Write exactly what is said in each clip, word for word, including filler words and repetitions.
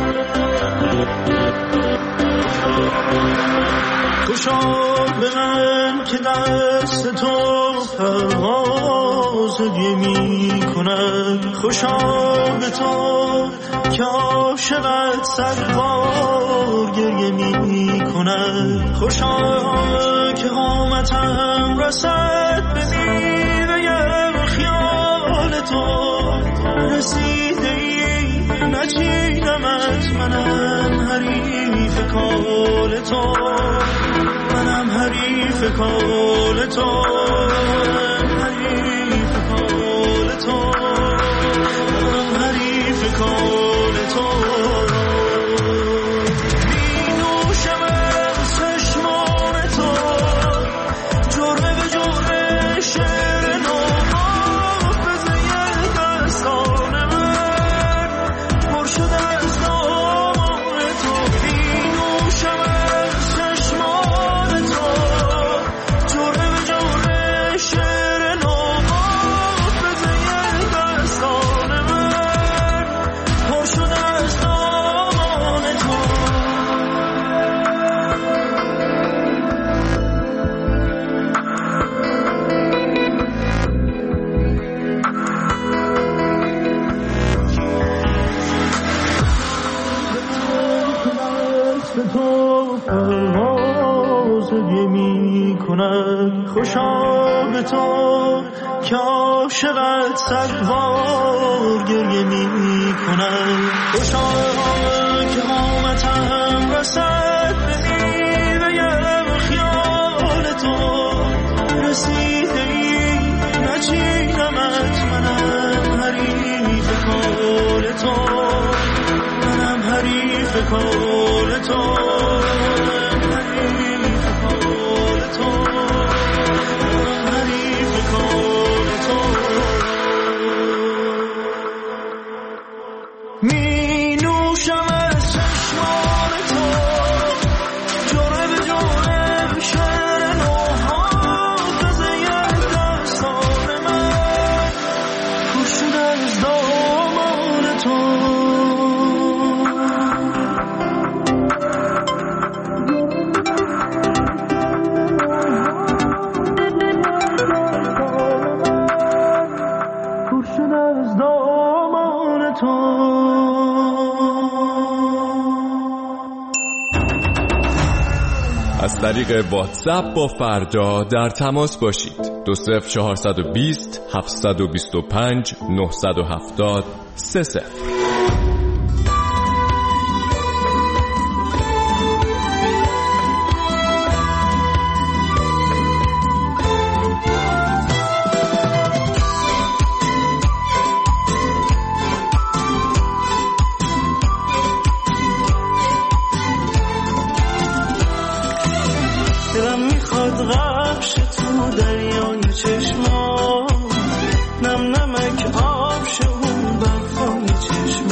خوشا به من که دست تو پرواز دیگه می کند، خوشا به تو که عاشقت صدبار گریه می کند، خوشا که قامتم رسد به میوه خیال تو، رسیده ای نچیدمت، منم حریف کال تو، منم حریف کال تو، حریف کال تو، منم حریف کال تو. می نوشم از چشمان تو، جرعه به جرعه شعر نو، حافظه دستان من پر شده از نام تو. می نوشم از چشمان تو، جرعه به جرعه شعر نو، حافظه دستان من پر شده از نام تو. دست تو پرواز دیگه می کند، خوشا به تو که عاشقت صدبار گریه می کند، خوشا که قامتم رسد به میوه خیال تو، رسیده ای نچیدمت، منم حریف کال تو، منم حریف کال تو، حریف کال تو، منم حریف کال تو. می نوشم از چشمان تو، جرعه به جرعه شعر نو، حافظه دستان من پر شده از دامان تو. از طریق واتساپ با فردا در تماس باشید. دو صفر چهارصد و بیست هفتصد و بیست و پنج نهصد و هفتاد سه صفر. دلم میخواد غرق شه تو دریای چشمات، نم نمک آب شه اون برفای چشمات.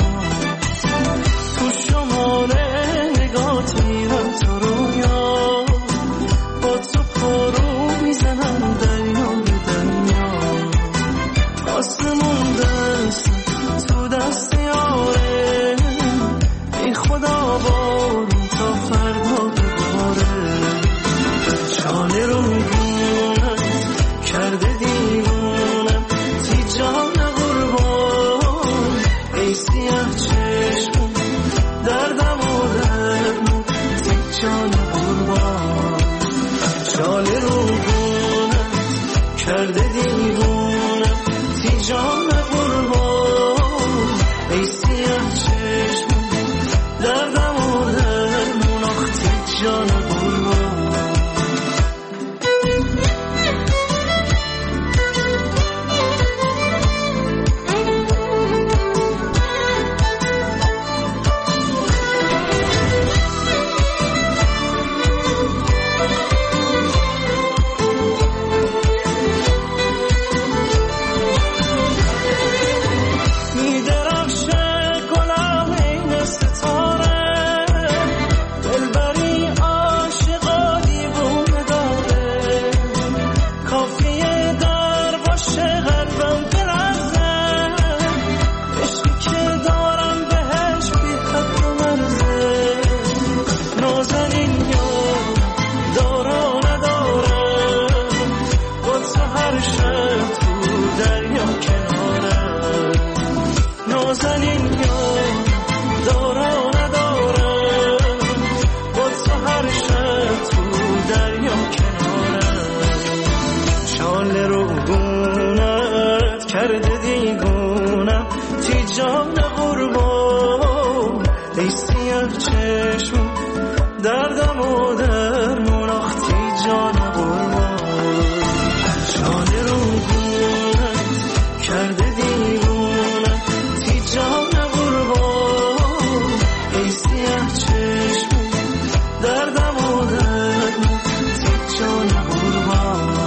نازنین یار داره و نداره، با تو هر شب تو دریا کنارم. شاله رو گونت کرده دیگونم، تی جان قربان ای سیاه چشم دردم و درمون آختی جان قربان. شاله رو گونت کرده دیگونم، تی جان قربان ای سیاه چشم دردم و درمون تی جان قربان.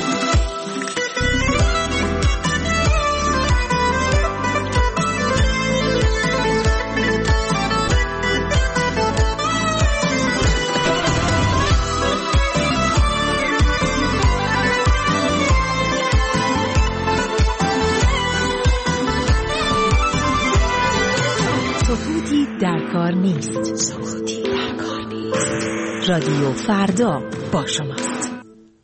در کار نیست. سکوتی در کار نیست. رادیو فردا با شماست.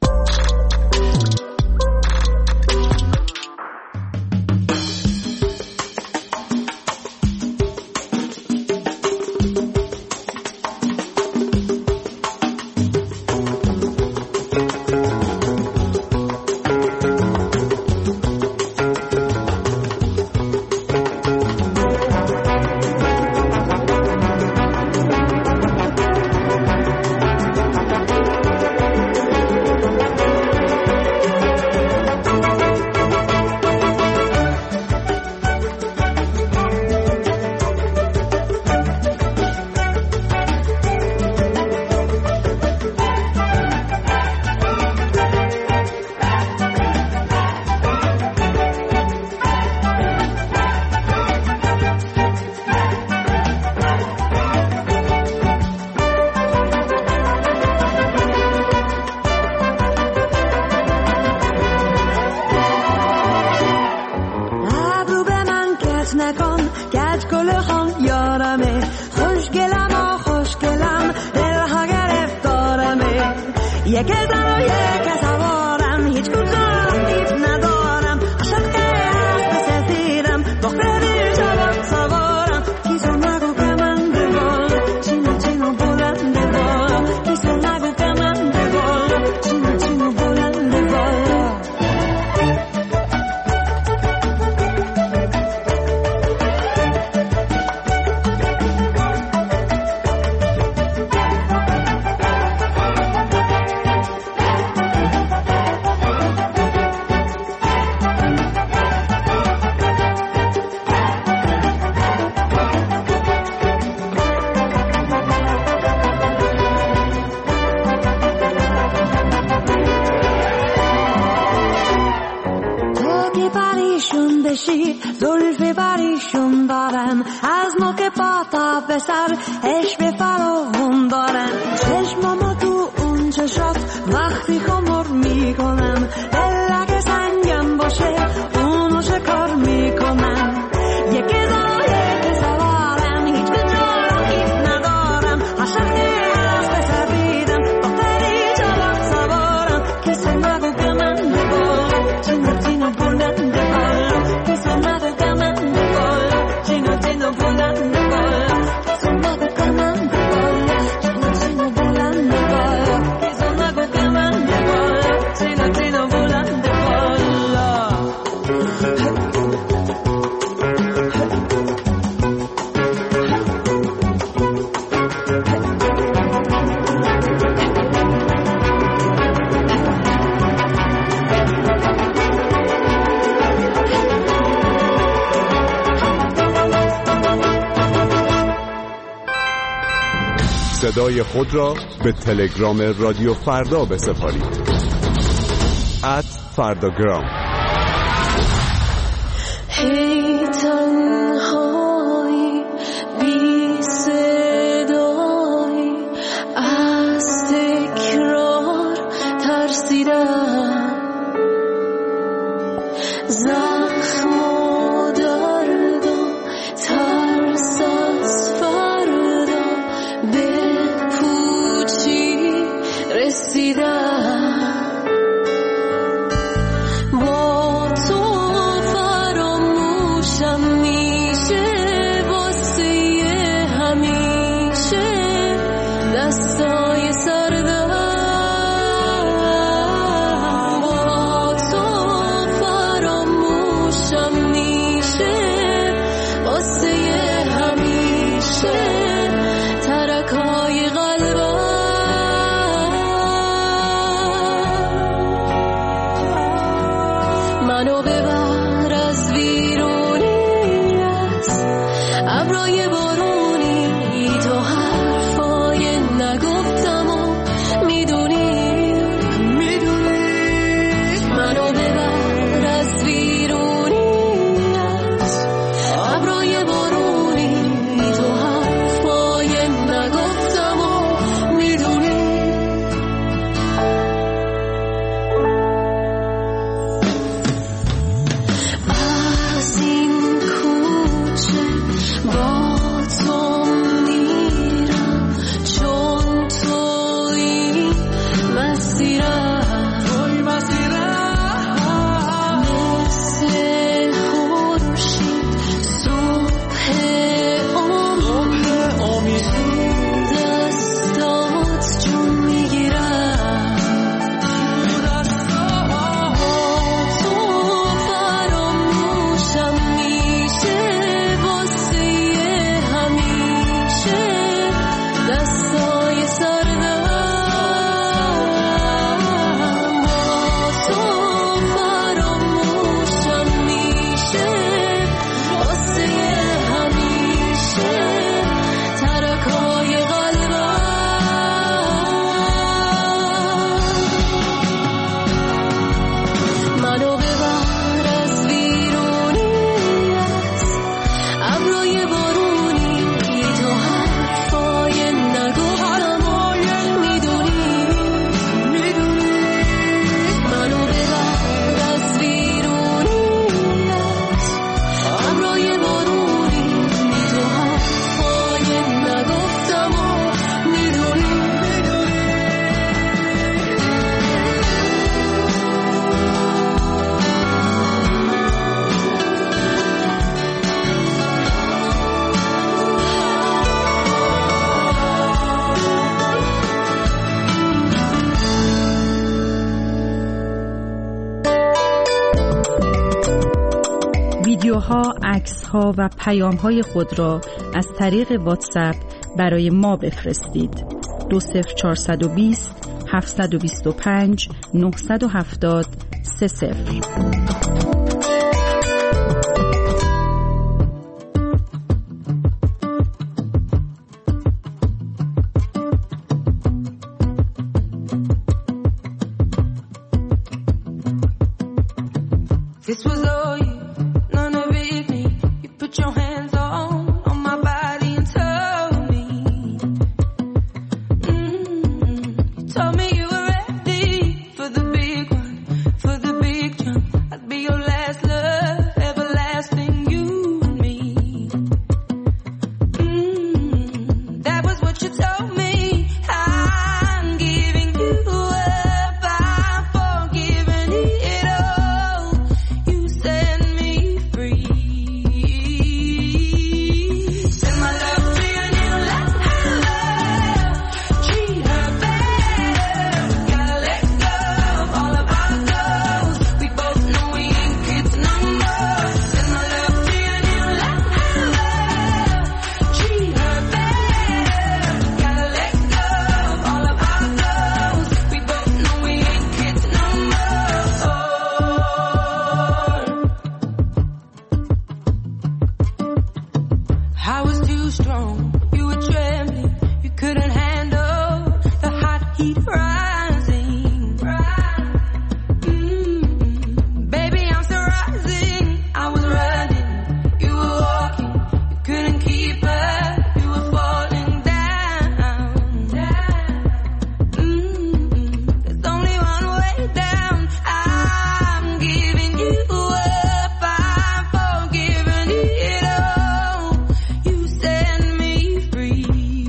زلف بریشون دارن از نوک پا تا به سر عشق فراوون دارن. چشمامو تو اون چشات وقتی خمر میکنم، دل اگه سنگم باشه اونو شکار میکنم. یکی زا یکی سوارم، هیچ کجا هیچ ندارم، عاشقی از بسر دیدم دختری جواب سوارم. کسی نگو که من بگو چینو چینو بلند بالا، کسی نگو که من بگو چینو چینو بلند بالا، کسی نگو که من بگو چینو چینو بلند بالا، کسی نگو که من بگو چینو چینو بلند بالا. صدای خود را به تلگرام رادیو فردا بسپارید. ات فرداگرام. هی تنهایی بی صدایی از تکرار ترسیدم، زخم و درد و ترس از فردا به پوچی رسیدم. با تو فراموش ابرای بارونی تو حرفای نگفتم و میدونی میدونی منو ببر از ویرونیت ابرای بارونی تو حرفای نگفتم و میدونی از این کوچه با تو میرم چون توی مسیرم توی مسیرم مثل خورشید صبح امید دستات جون میگیرم تو فراموشم میشه واسه همیشه دستای سردم تو فراموشم میشه واسه همیشه ترکای قلبم منو ببر از ویرونیت ابرای بارونی تو حرفای نگفتم و میدونی میدونی منو ببر از ویرونیت ابرای بارونی تو حرفای نگفتم و میدونی ویدیوها، عکس‌ها و پیام‌های خود را از طریق واتساپ برای ما بفرستید. دو صفر چهارصد و بیست هفتصد و بیست و پنج نهصد و هفتاد سه صفر. This was all you, none of it me. You put your hands on, on my body and told me. Mm-hmm. You told me you were ready for the big one, for the big jump. I'd be your last love, everlasting, you and me. Mm-hmm. That was what you told me. I'm giving you up, I'm forgiving it all. You set me free. Send my love to your new love. Treat her better. Gotta let go of all of our goals. We both know we ain't kids no more. Send my love to your new love. Treat her better. Gotta let go of all of our goals. We both know we ain't kids no more. I was too strong, you were trembling, you couldn't handle the hot heat rising. Mm, baby, I'm still rising. I was running, you were walking, you couldn't keep up, you were falling down. Mm, there's only one way down. I'm giving you up, I'm forgiving it all. You set me free.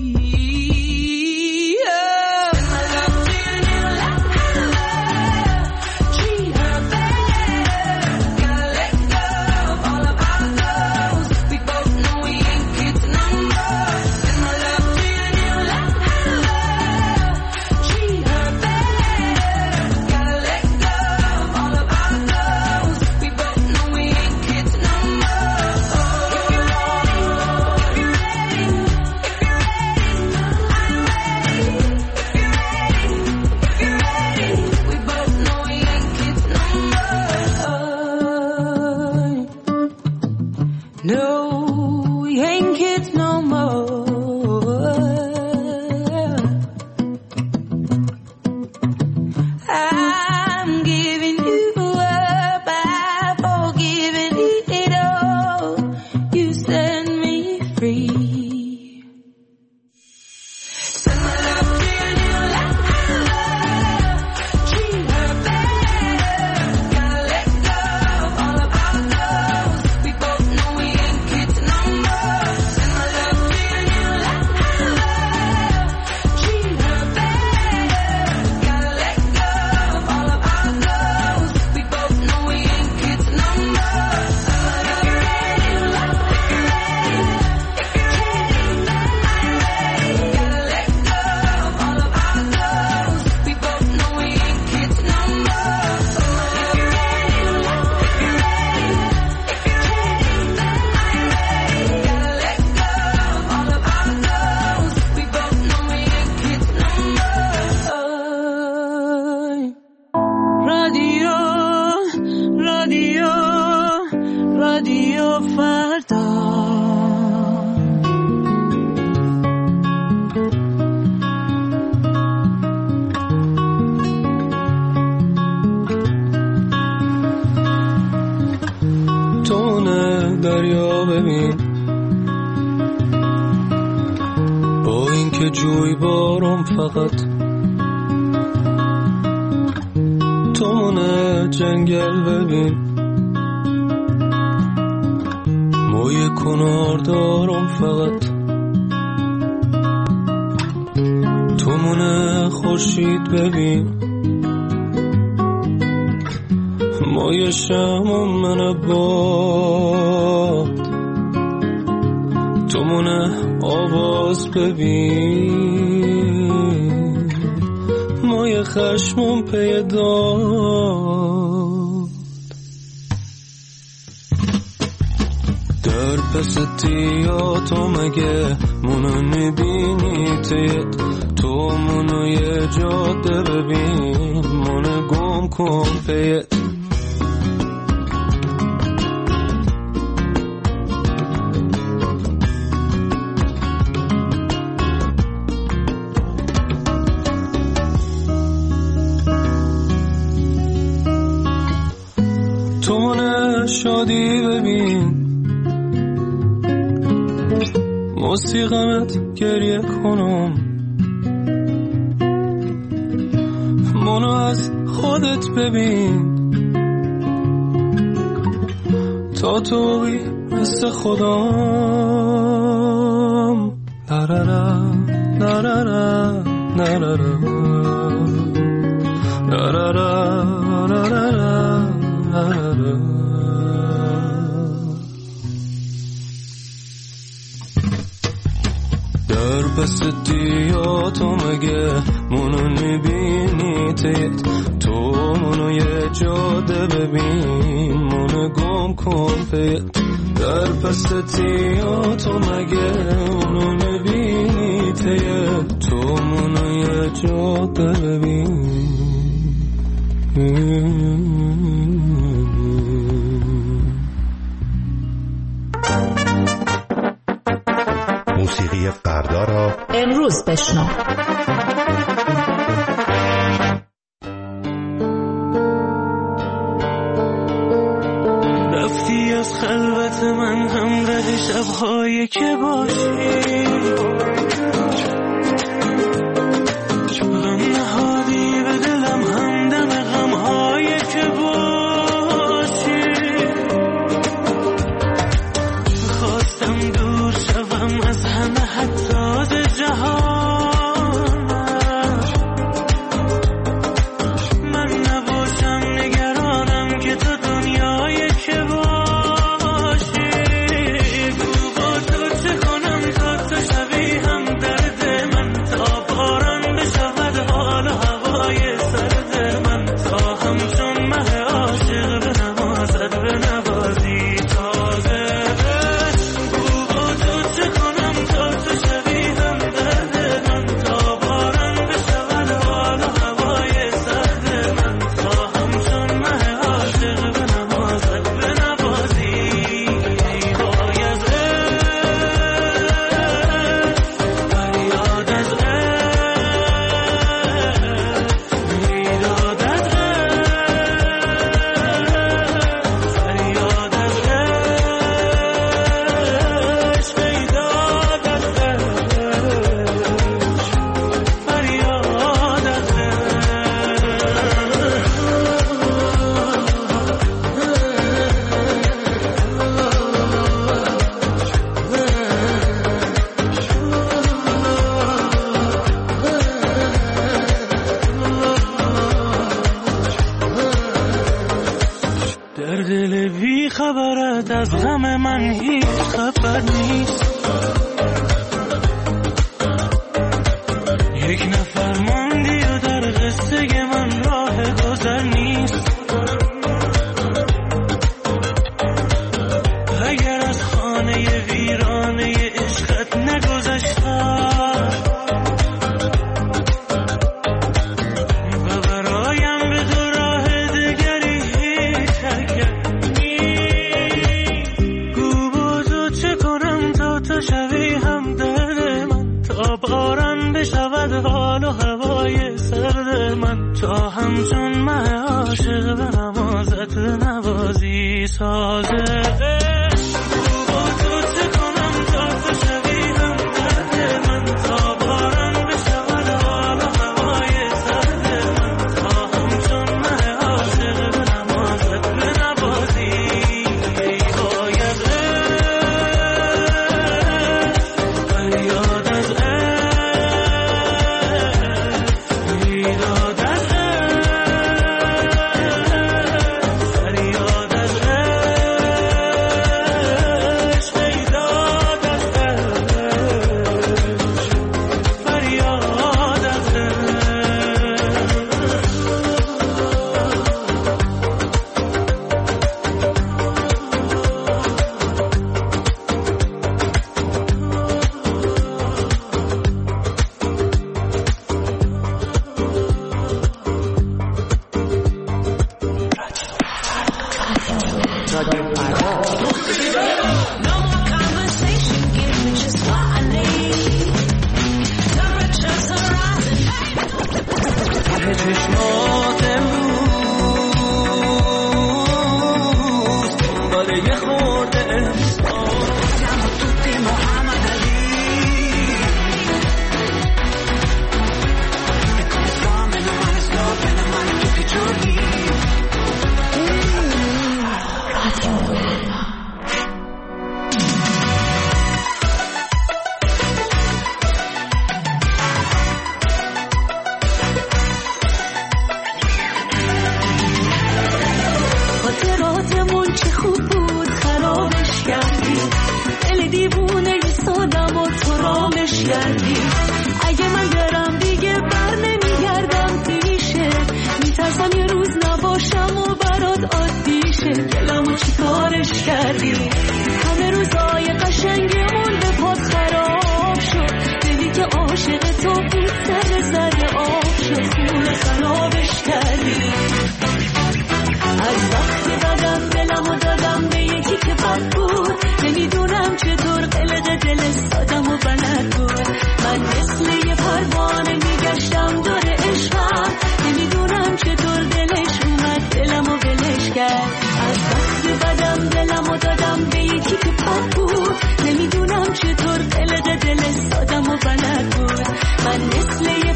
ain't kids no more. I'm giving you up, I've forgiven it all. You set me free. Send my love to your new life. Treat her better. Gotta let go of all of our goals. We both know we ain't kids no more. Send my love to your new life. Treat her better. Gotta let go of all of our goals. We both know we ain't kids no more. If you're ready, love, if you're ready, if you're ready, gotta let go of all of our goals. We both know we ain't kids no more. If you're ready, love, if you're ready, if you're ready, gotta let go of all of our goals. We both know we ain't kids no more. رادیو رادیو رادیو فردا تونه دریا ببین با اینکه جوی بارم فقط تونه جنگل ببین موی کنار دارم فقط تمونه خورشید ببین مای شمم من باد تمونه آواز ببین مای خشمم پیداد در پس تیاتو مگه منو میبینی تیت تو منو یه جاده ببین منو گم کن پیت تو منو شادی ببین موسیقمت گریه کنم منو از خودت ببین تا توی مثل خودم نرارا نرارا نرارا نرارا نرارا نرارا در پس دیاتو مگه منو میبینی تیت تو منو یه جاده ببین منو گم کن پیت در پس دیاتو مگه منو میبینی تیت تو منو یه جاده ببین موسیقی فردا را امروز بشنو. رفتی از خلوت من همراه شب‌هایی که باشی غم نهادی به دلم همدم غم‌هایی که باشی خواستم دور شوم از همه حتی ز جهان من نباشم نگرانم که تو دنیایی که باشی گو با تو چه کنم تا تو شوی هم درد من تا باران بشود حال و هوای سرد من تا همچون مه عاشق به نمازت به نوازی تازه گو با تو چه کنم از غم من هیچ خبر نیست. یک نفر ماندی و در قصه من راه گذر نیست. اگر از خانه ویرانه عشقت نگذشتم و برایم به تو راه دگری هیچ حرکت نیست. گو با تو چه کنم تا تو شوی همدرد من، تا باران بشود حال و هوای سرد من، تا همچون مه عاشق به نمازت نوازی سازه. نمیدونم چطور قلق دل سادم و بلد بود. من مثل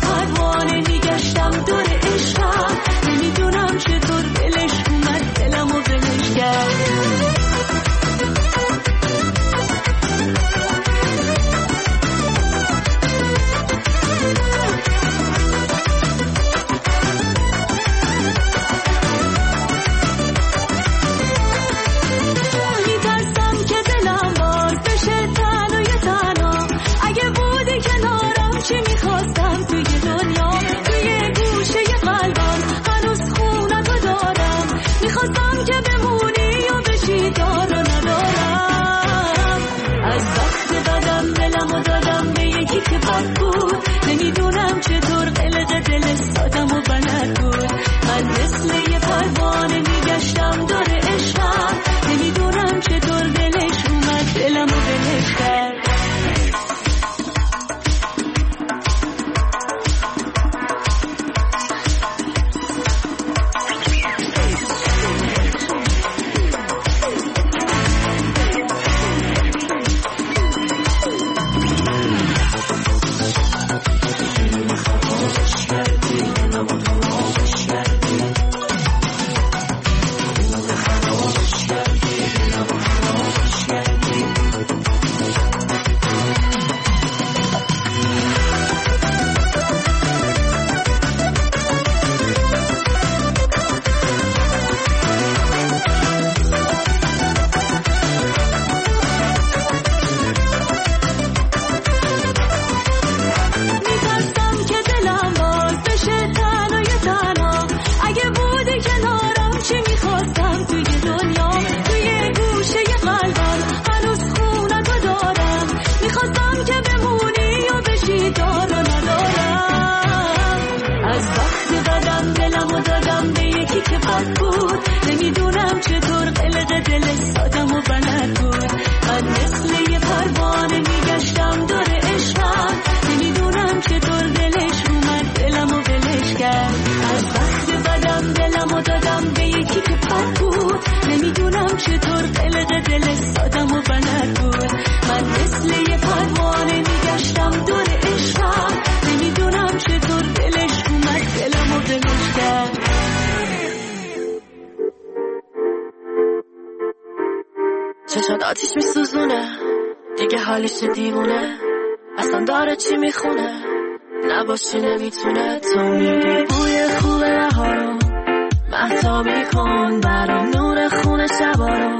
حالیش دیوونه اصلا داره چی میخونه نباشی نمیتونه تو میگی بوی خوبه بهارو مهتابی کن برام نور خونه شبا رو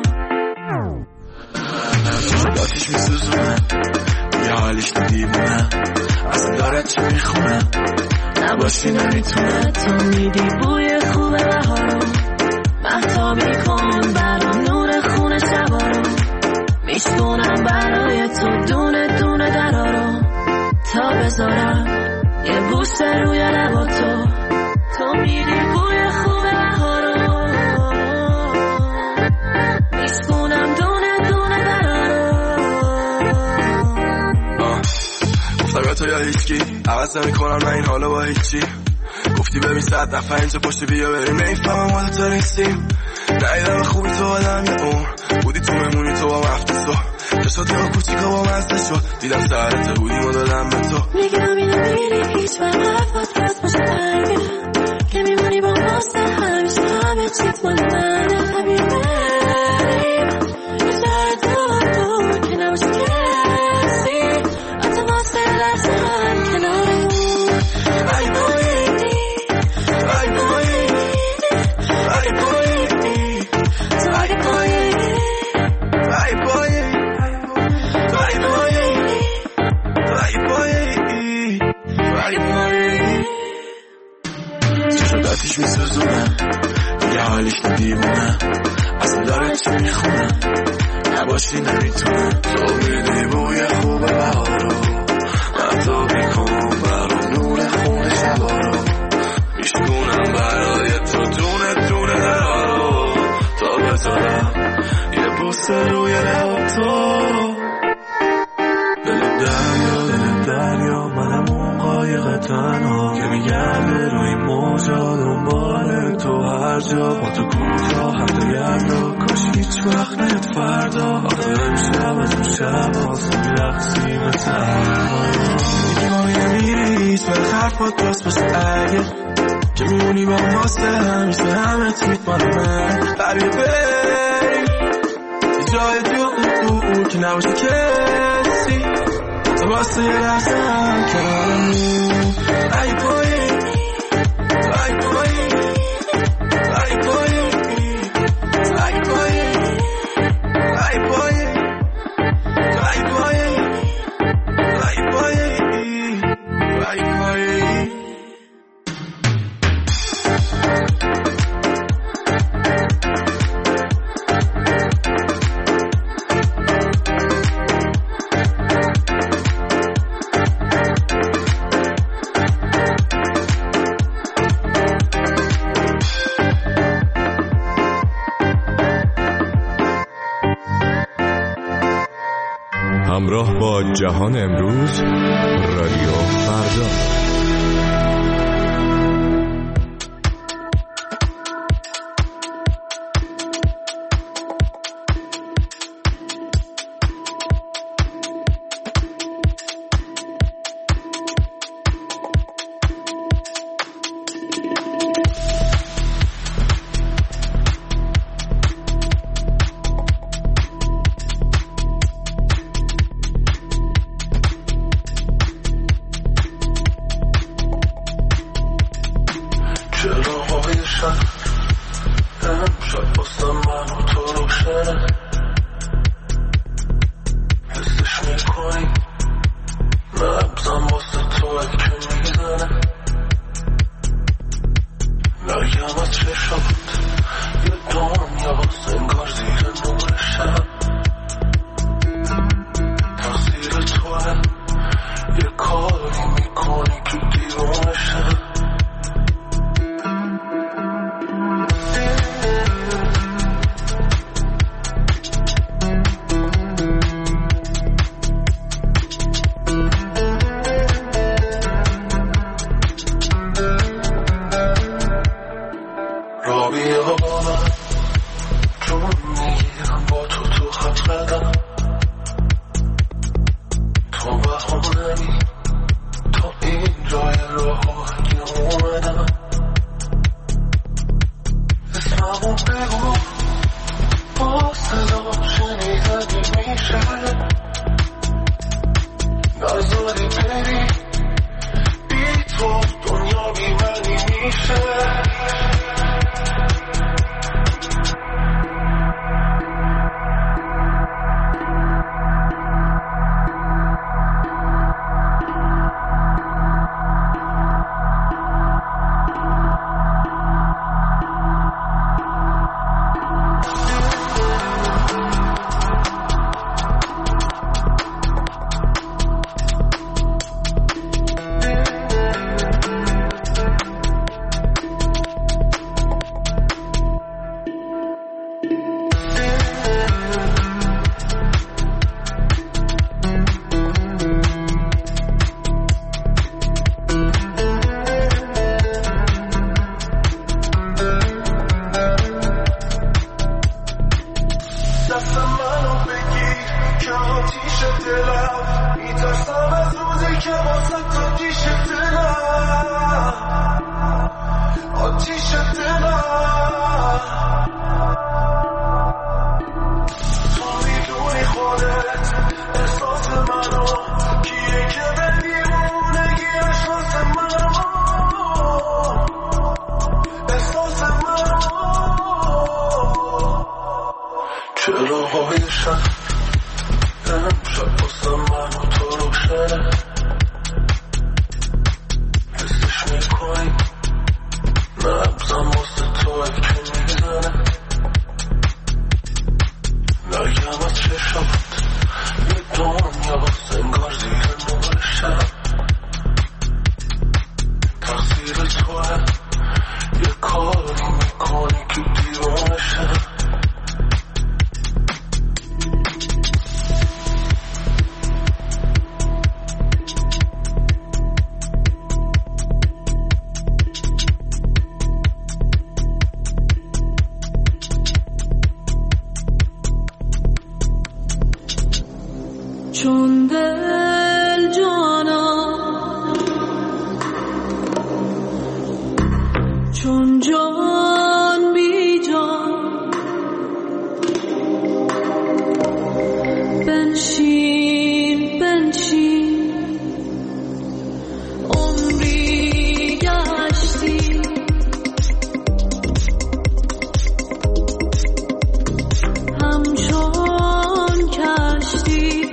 آتیش میسوزونه بوی حالیش دیوونه اصلا داره چی میخونه نباشی نمیتونه تو میگی بوی خوبه بهارو مهتابی کن برام نور خونه شبا رو میشکنم برای تو دونه دونه درا رو تا بذارم یه بوسه روی لبا تو تو میری بوی خوب بهار رو میشکنم دونه دونه درا رو گفتم تو یا هیچکی عوض نمی کنم من این حالا با هیچی گفتی ببین صد دفعه اینجا پشت بیا بریم نیفهمم ما دوتا نیستیم نایدم خوبی تو آدم یه اون بودی تو ممونی تو با مفتی تو چشاتی ها کوچیکا با مزده شد دیدم سرت بودیم و دادم به تو میگم اینو میری هیچ وقت حرفات کس باشه تنگه که میمونی با ماسته همیشه همه چیت مال منه طبیعی بریم یه جای دور که نباشه کسی حتی واسه لحظه هم کنارمون ای بایی ای بایی ای بایی تو اگه پایی ای بایی ای بایی ای بایی ای بایی چه شد آتیش میسوزونه یه حالیش دیوونه اصلا داره چی میخونه نباشی نمیتونه تو میدی بوی خوب بهارو مهتابی کن برام نور خونه شبا رو میشکنم برای تو دونه دونه درا رو تا بذارم یه بوسه روی لب تو دل دریا دل دریا منم اون قایق تنها که میگرده روی موجا دنبال تو هر جا با تو کجا حتی یردا کاش هیچ وقت نت فردا آخه امشب از اون شب هاست میرقصیم تنها میگی ما نمیریز ولی حرفات راست باشه اگه که میمونی با ماسته همیشه همه تیت مال من قریب بریم یه جای دور که نباشه کسی تو واسه یه لحظه هم کنارمون ای بایی ای بایی ای بایی ای بایی ای بایی ای بایی ای بایی ای بایی همراه با جهان امروز رادیو فردا. روشن امشب بازم من و تو روشنه حسش میکنی نبزم واسه توی که میزنه نگم از چشمت یه دنیا واسه انگار زیر نور شب تقصیر توه یه کاری میکنی که دیوانه شد چون دل جانا چون جان بی جان بنشین بنشین عمری گشتی همچون کشتی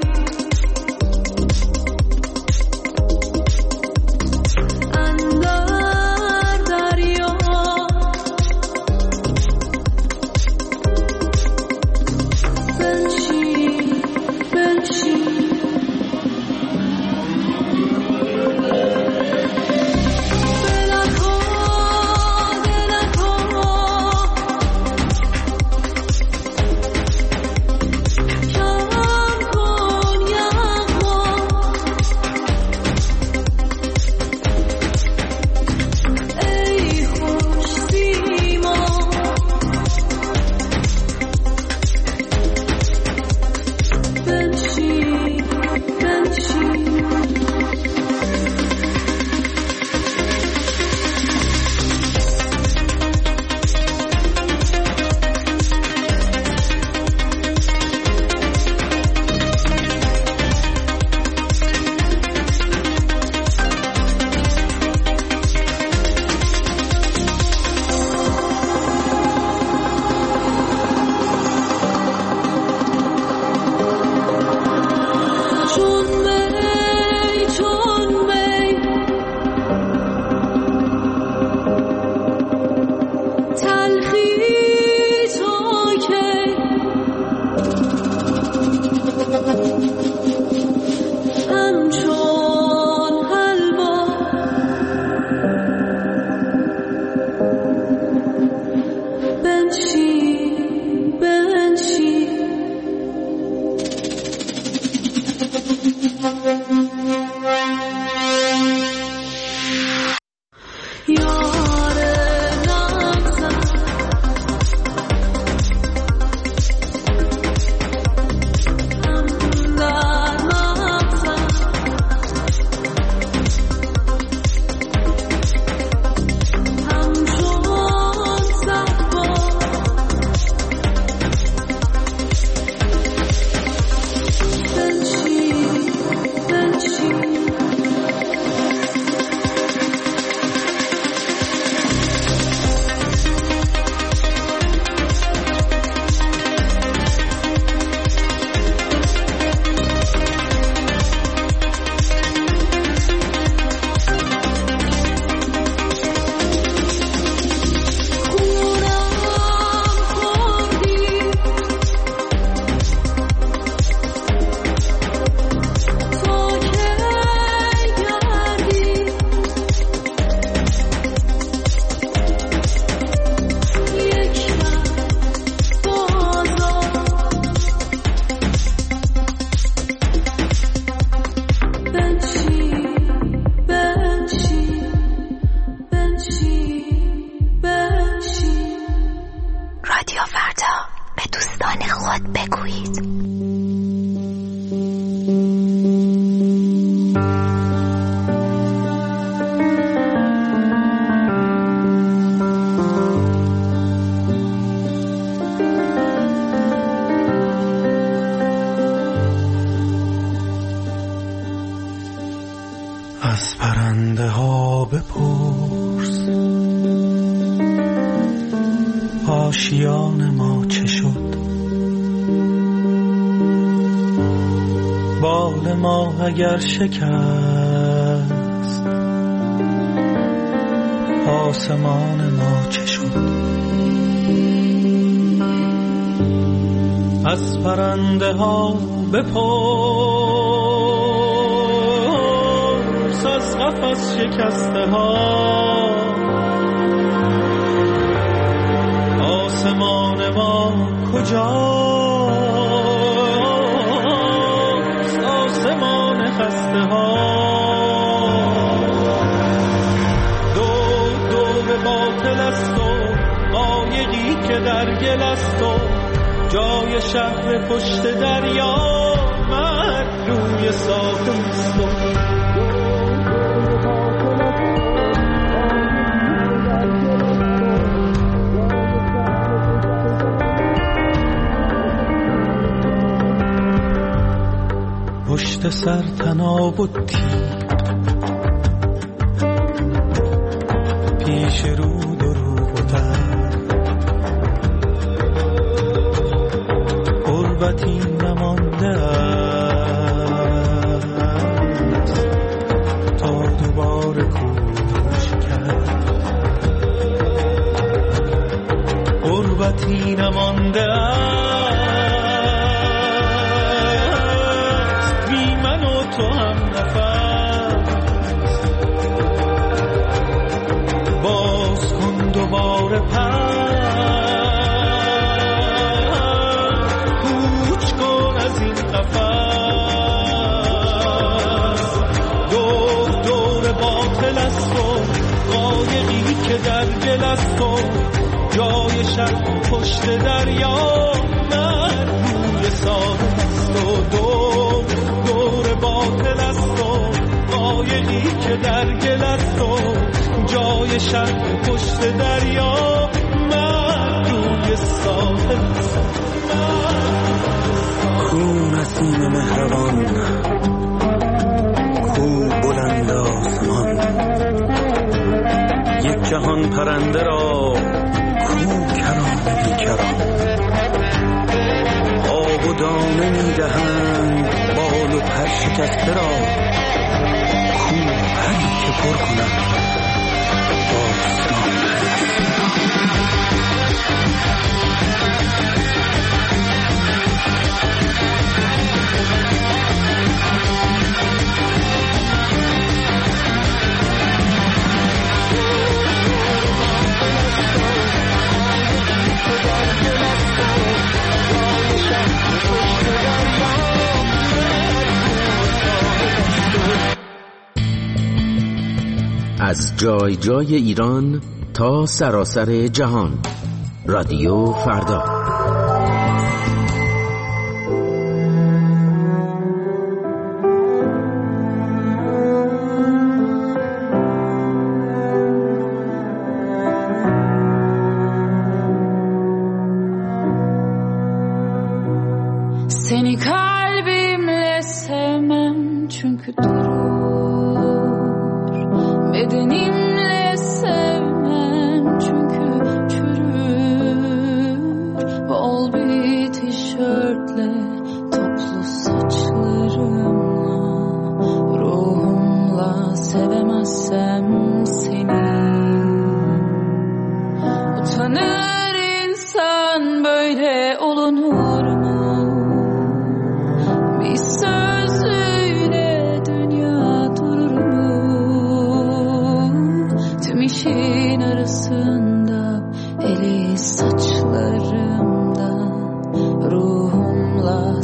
از پرنده ها بپرس آشیان ما چه شد، ما اگر شکست، آسمان ما چه شد؟ از پرنده ها بپرس، از قفس شکسته ها آسمان ما کجاست؟ آسمان خسته ها دور دور باطل است و قایقی که در گل است و جای شهر پشت دریا مرد روی ساحل است و پشت سر تناب و تیر، پیش رو دروغ و تر، قربتی نمانده است تا دوباره کوچ کرد، قربتی نمانده است بی من و تو هم نفس، باز کن دوباره پر، کوچ کن از این قفس. دور دور باطل است و قایقی که در گل است و جای شب پشت دریا مرد روی ساحل است و دور دور باطل است و قایقی که در گل است و جای شب پشت دریا مرد روی ساحل است. کو نسیم مهربان، کو بلند آسمان، یک جهان پرنده را کو کرام بی کرام، آب و دانه می دهند بال و پر شکسته را، کو پری که پر کند آسمان. از جای جای ایران تا سراسر جهان، رادیو فردا. Seni kalbimle sevmem çünkü durur, bedenimle sevmem çünkü çürür, bol bir tişörtle toplu saçlarımla, ruhumla sevemezsem seni. Utanır insan böyle olunur mu? Bir sözüyle dünya durur mu? Tüm işin arasında, eli saçlarımda, ruhumla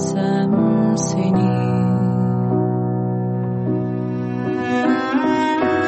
sevemezsem seni.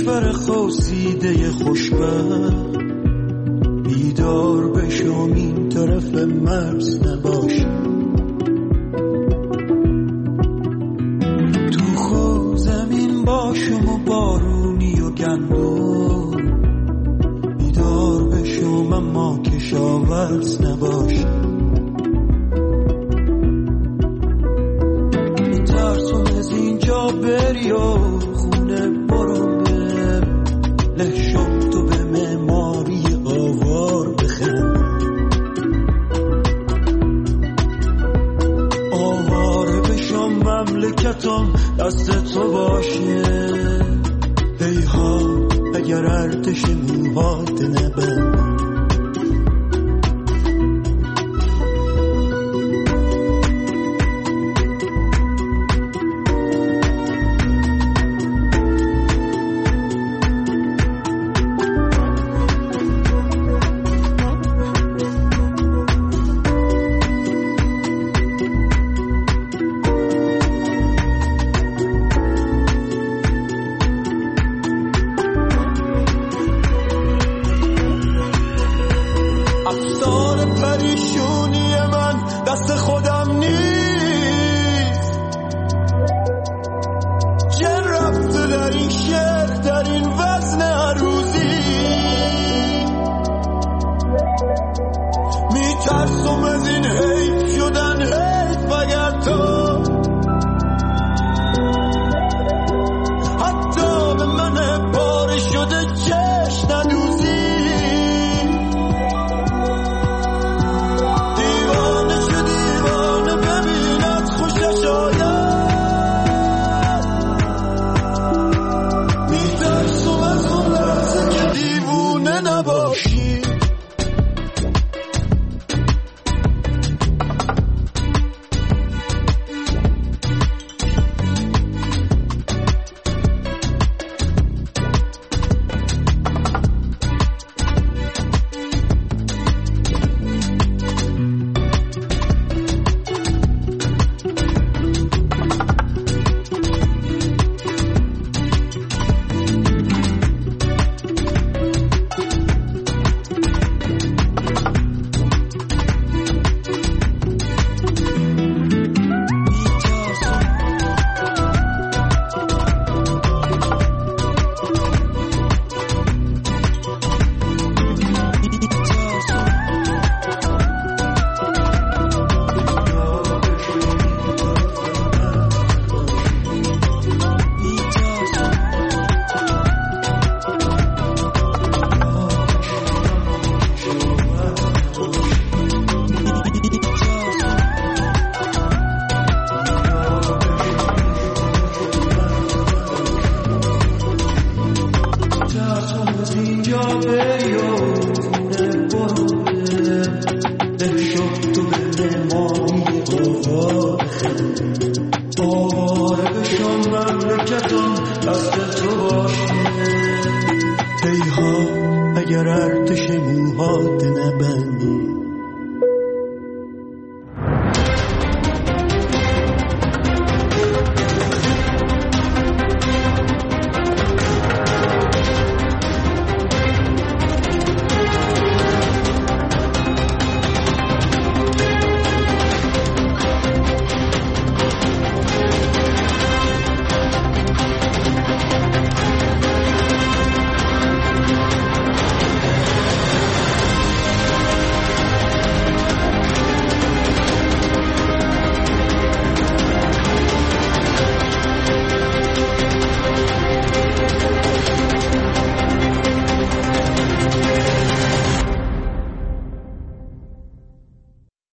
کشور خواسیده خوشبخت بیدار بشم این طرف مرز نباش. تو خود زمین باشم و بارونی و گندم بیدار بشم اما کشاورز نباش. میترسم از اینجا بری و خونه برم لحشم تو به معماری آوار بخند. آواره بشم مملکتم دست تو باشه. هیها اگر ارتش موهات نبند. اگر ارتش موهات نبند.